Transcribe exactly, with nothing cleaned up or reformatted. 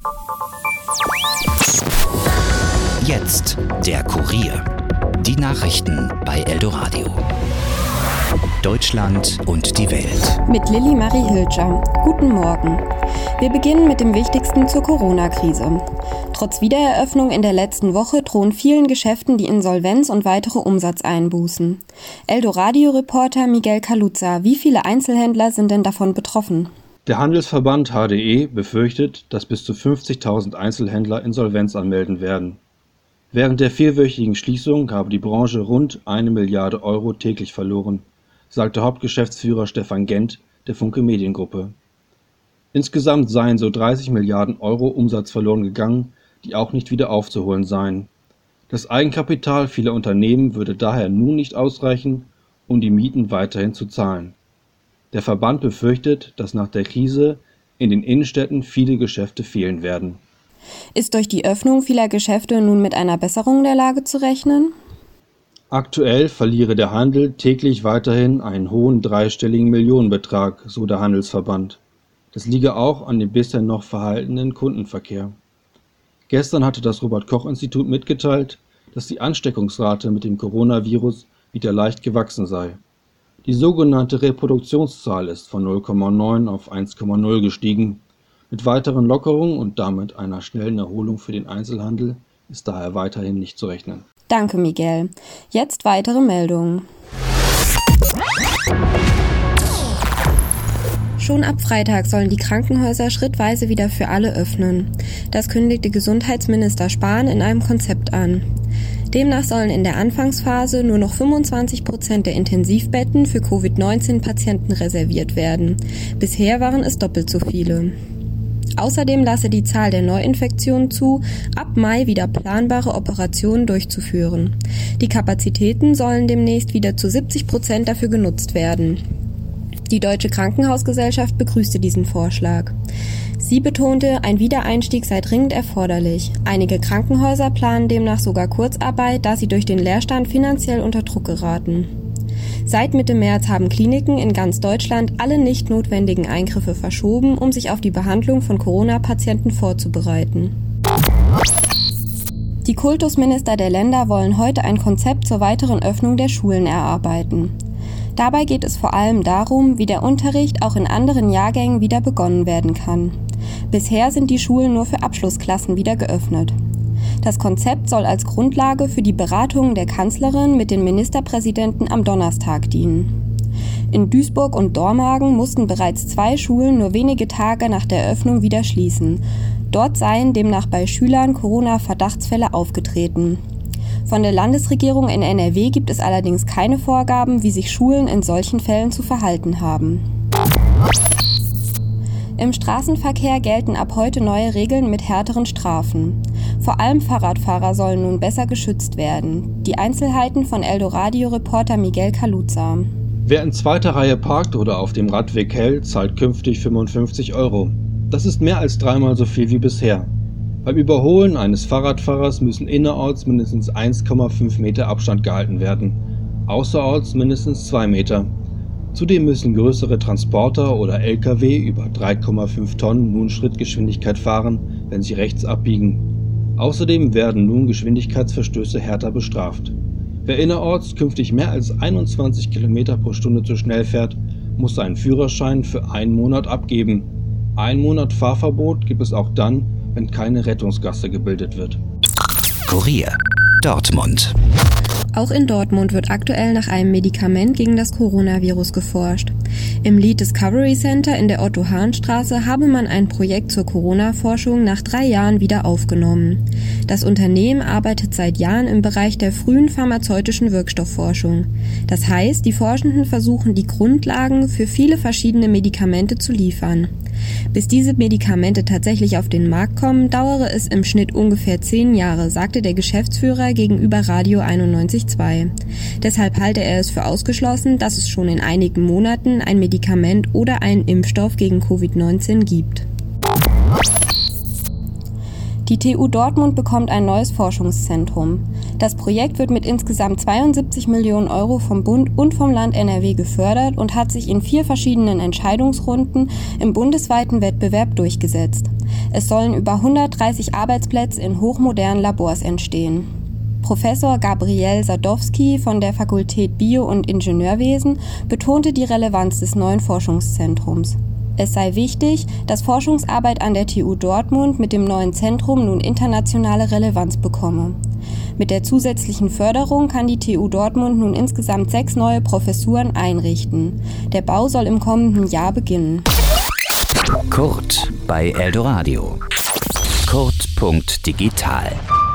Jetzt der Kurier. Die Nachrichten bei Eldoradio. Deutschland und die Welt. Mit Lilly Marie Hilscher. Guten Morgen. Wir beginnen mit dem Wichtigsten zur Corona-Krise. Trotz Wiedereröffnung in der letzten Woche drohen vielen Geschäften die Insolvenz und weitere Umsatzeinbußen. Eldoradio-Reporter Miguel Kaluza, wie viele Einzelhändler sind denn davon betroffen? Der Handelsverband H D E befürchtet, dass bis zu fünfzigtausend Einzelhändler Insolvenz anmelden werden. Während der vierwöchigen Schließung habe die Branche rund eine Milliarde Euro täglich verloren, sagte Hauptgeschäftsführer Stefan Gent der Funke Mediengruppe. Insgesamt seien so dreißig Milliarden Euro Umsatz verloren gegangen, die auch nicht wieder aufzuholen seien. Das Eigenkapital vieler Unternehmen würde daher nun nicht ausreichen, um die Mieten weiterhin zu zahlen. Der Verband befürchtet, dass nach der Krise in den Innenstädten viele Geschäfte fehlen werden. Ist durch die Öffnung vieler Geschäfte nun mit einer Besserung der Lage zu rechnen? Aktuell verliere der Handel täglich weiterhin einen hohen dreistelligen Millionenbetrag, so der Handelsverband. Das liege auch an dem bisher noch verhaltenen Kundenverkehr. Gestern hatte das Robert-Koch-Institut mitgeteilt, dass die Ansteckungsrate mit dem Coronavirus wieder leicht gewachsen sei. Die sogenannte Reproduktionszahl ist von null Komma neun auf eins Komma null gestiegen. Mit weiteren Lockerungen und damit einer schnellen Erholung für den Einzelhandel ist daher weiterhin nicht zu rechnen. Danke, Miguel. Jetzt weitere Meldungen. Schon ab Freitag sollen die Krankenhäuser schrittweise wieder für alle öffnen. Das kündigte Gesundheitsminister Spahn in einem Konzept an. Demnach sollen in der Anfangsphase nur noch fünfundzwanzig Prozent der Intensivbetten für Covid neunzehn Patienten reserviert werden. Bisher waren es doppelt so viele. Außerdem lasse die Zahl der Neuinfektionen zu, ab Mai wieder planbare Operationen durchzuführen. Die Kapazitäten sollen demnächst wieder zu siebzig Prozent dafür genutzt werden. Die Deutsche Krankenhausgesellschaft begrüßte diesen Vorschlag. Sie betonte, ein Wiedereinstieg sei dringend erforderlich. Einige Krankenhäuser planen demnach sogar Kurzarbeit, da sie durch den Leerstand finanziell unter Druck geraten. Seit Mitte März haben Kliniken in ganz Deutschland alle nicht notwendigen Eingriffe verschoben, um sich auf die Behandlung von Corona-Patienten vorzubereiten. Die Kultusminister der Länder wollen heute ein Konzept zur weiteren Öffnung der Schulen erarbeiten. Dabei geht es vor allem darum, wie der Unterricht auch in anderen Jahrgängen wieder begonnen werden kann. Bisher sind die Schulen nur für Abschlussklassen wieder geöffnet. Das Konzept soll als Grundlage für die Beratungen der Kanzlerin mit den Ministerpräsidenten am Donnerstag dienen. In Duisburg und Dormagen mussten bereits zwei Schulen nur wenige Tage nach der Eröffnung wieder schließen. Dort seien demnach bei Schülern Corona-Verdachtsfälle aufgetreten. Von der Landesregierung in N R W gibt es allerdings keine Vorgaben, wie sich Schulen in solchen Fällen zu verhalten haben. Im Straßenverkehr gelten ab heute neue Regeln mit härteren Strafen. Vor allem Fahrradfahrer sollen nun besser geschützt werden. Die Einzelheiten von Eldoradio-Reporter Miguel Kaluza. Wer in zweiter Reihe parkt oder auf dem Radweg hält, zahlt künftig fünfundfünfzig Euro. Das ist mehr als dreimal so viel wie bisher. Beim Überholen eines Fahrradfahrers müssen innerorts mindestens eins Komma fünf Meter Abstand gehalten werden, außerorts mindestens zwei Meter. Zudem müssen größere Transporter oder L K W über drei Komma fünf Tonnen nun Schrittgeschwindigkeit fahren, wenn sie rechts abbiegen. Außerdem werden nun Geschwindigkeitsverstöße härter bestraft. Wer innerorts künftig mehr als einundzwanzig Kilometer pro Stunde zu schnell fährt, muss seinen Führerschein für einen Monat abgeben. Ein Monat Fahrverbot gibt es auch dann, wenn keine Rettungsgasse gebildet wird. Kurier, Dortmund. Auch in Dortmund wird aktuell nach einem Medikament gegen das Coronavirus geforscht. Im Lead Discovery Center in der Otto-Hahn-Straße habe man ein Projekt zur Corona-Forschung nach drei Jahren wieder aufgenommen. Das Unternehmen arbeitet seit Jahren im Bereich der frühen pharmazeutischen Wirkstoffforschung. Das heißt, die Forschenden versuchen, die Grundlagen für viele verschiedene Medikamente zu liefern. Bis diese Medikamente tatsächlich auf den Markt kommen, dauere es im Schnitt ungefähr zehn Jahre, sagte der Geschäftsführer gegenüber Radio einundneunzig Komma zwei. Deshalb halte er es für ausgeschlossen, dass es schon in einigen Monaten ein Medikament oder einen Impfstoff gegen Covid neunzehn gibt. Die T U Dortmund bekommt ein neues Forschungszentrum. Das Projekt wird mit insgesamt zweiundsiebzig Millionen Euro vom Bund und vom Land N R W gefördert und hat sich in vier verschiedenen Entscheidungsrunden im bundesweiten Wettbewerb durchgesetzt. Es sollen über hundertdreißig Arbeitsplätze in hochmodernen Labors entstehen. Professor Gabriel Sadowski von der Fakultät Bio- und Ingenieurwesen betonte die Relevanz des neuen Forschungszentrums. Es sei wichtig, dass Forschungsarbeit an der T U Dortmund mit dem neuen Zentrum nun internationale Relevanz bekomme. Mit der zusätzlichen Förderung kann die T U Dortmund nun insgesamt sechs neue Professuren einrichten. Der Bau soll im kommenden Jahr beginnen. Kurt bei Eldoradio. Kurt Punkt digital